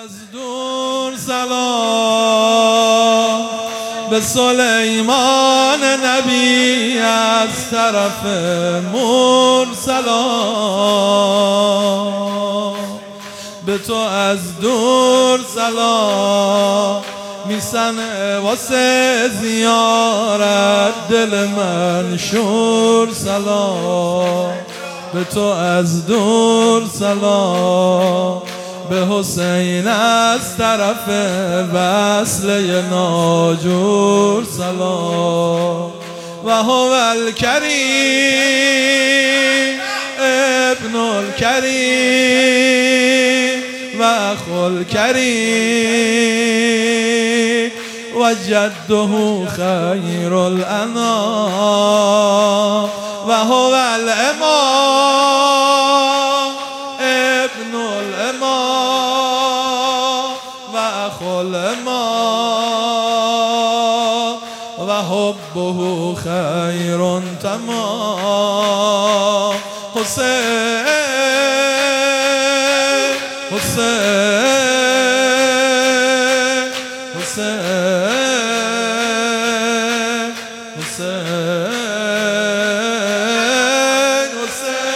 از دور سلام به سلیمان نبی، از طرف مور سلام به تو از دور سلام میسنه واسه زیارت دل من شور سلام به تو از دور سلام به حسین از طرف وصله ناجور سلام و هو الکریم ابن الکریم و اخو الکریم و جده خیر الانام و هو الامام ابن الامام و اخو الامام و حبه خیر تمام حسین حسین حسین حسین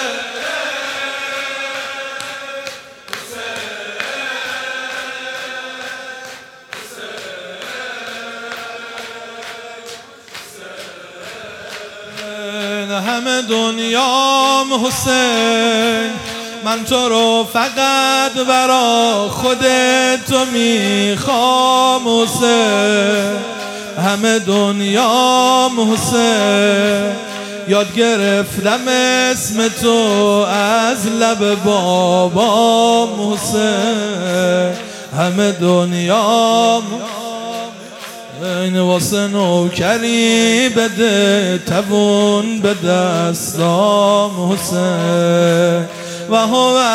حسین همه دنیام حسین من تو رو فقط برا خودت تو میخوام حسین همه دنیام حسین یاد گرفتم اسم تو از لب بابام حسین همه دنیام این واسه نوکری بده توون به دستام حسین و هو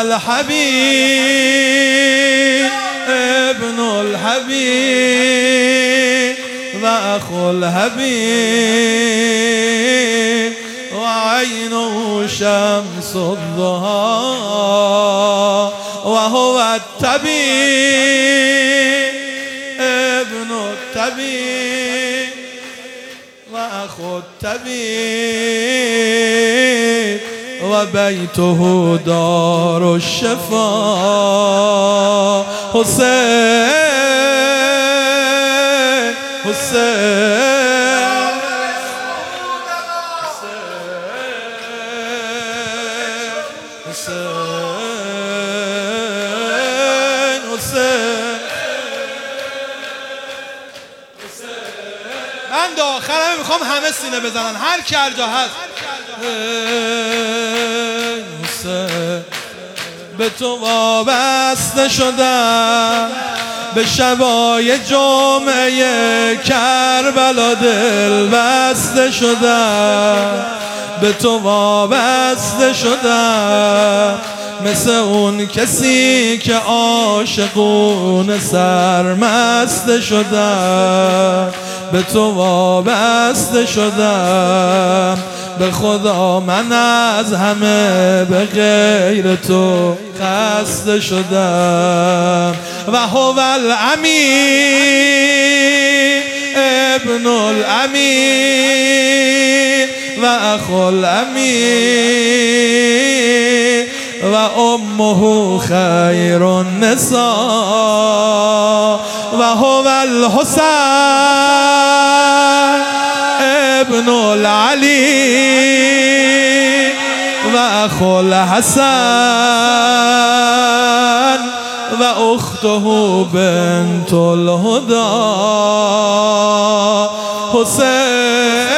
الحبیب ابن الحبیب و اخو الحبیب و عینه شمس الضحی و هو الطبیب ابن الطبیب و اخو الطبیب و بیته دار الشفا حسین حسین من داخلم میخوام همه سینه بزنن هر کی هر جا هست به تو وابسته شدم به شبای جمعه کربلا دل بسته شدم به تو وابسته شدم مثل اون کسی که عاشقون سرمست شدم به تو وابسته شدم به خدا من از همه به غیر تو خسته شدم و هو الامین ابن الامین و اخو الامین و امه خیر النساء و هو الحسین ابن العلی و اخو الحسن و اخته بنت الهدى حسین